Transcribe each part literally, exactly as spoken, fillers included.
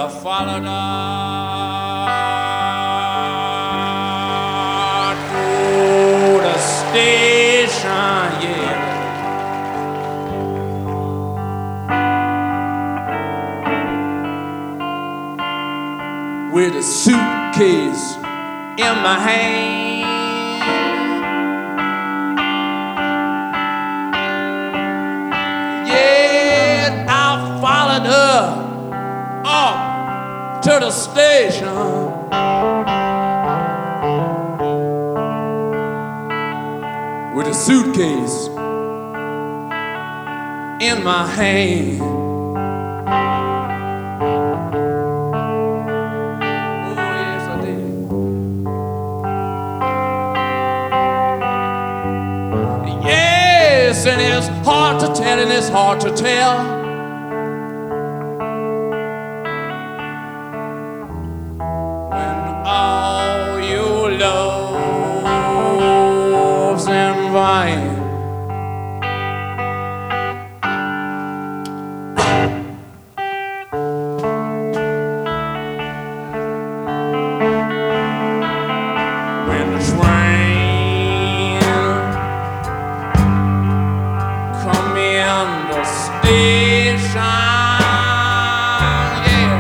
I followed her to the station, yeah. With a suitcase in my hand. Yeah, I followed her up to the station. With a suitcase in my hand. And it's hard to tell, and it's hard to tell when all your love's in vain. When the train the station, yeah.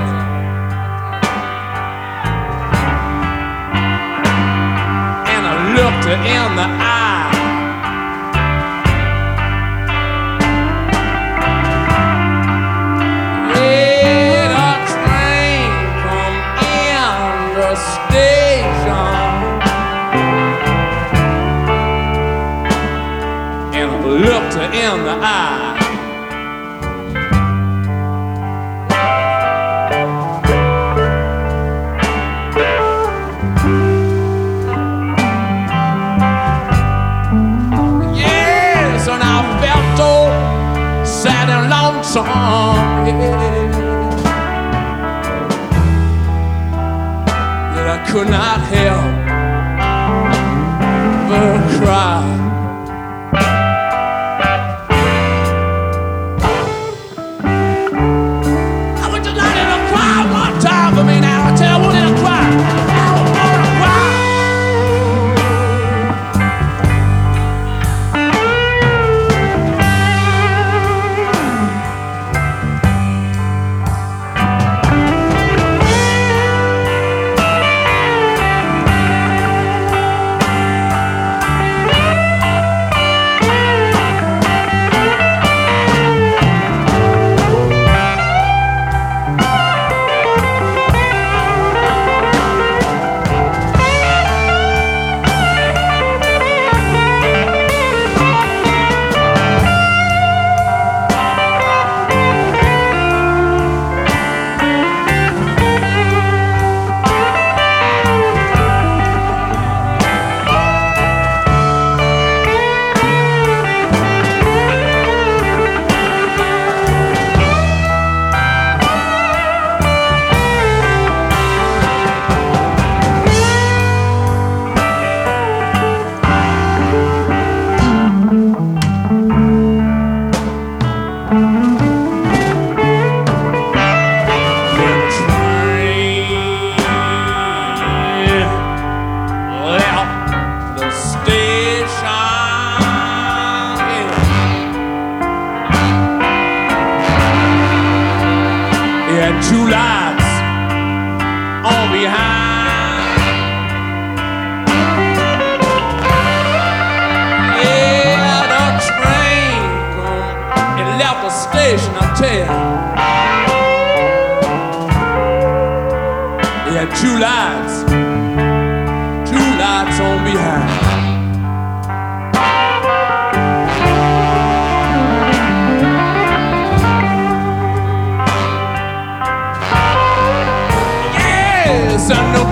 And I looked her in the eye. Yeah, the train come in the station, and I looked her in the eye. Sad and lonesome, yeah, that I could not help but cry. I would just like to cry one time for me now. I tell you, I wanted to cry. I want to cry. And two lights on behind. Yeah, the train come, it left the station, I tell you. It had two lights, two lights on behind. I know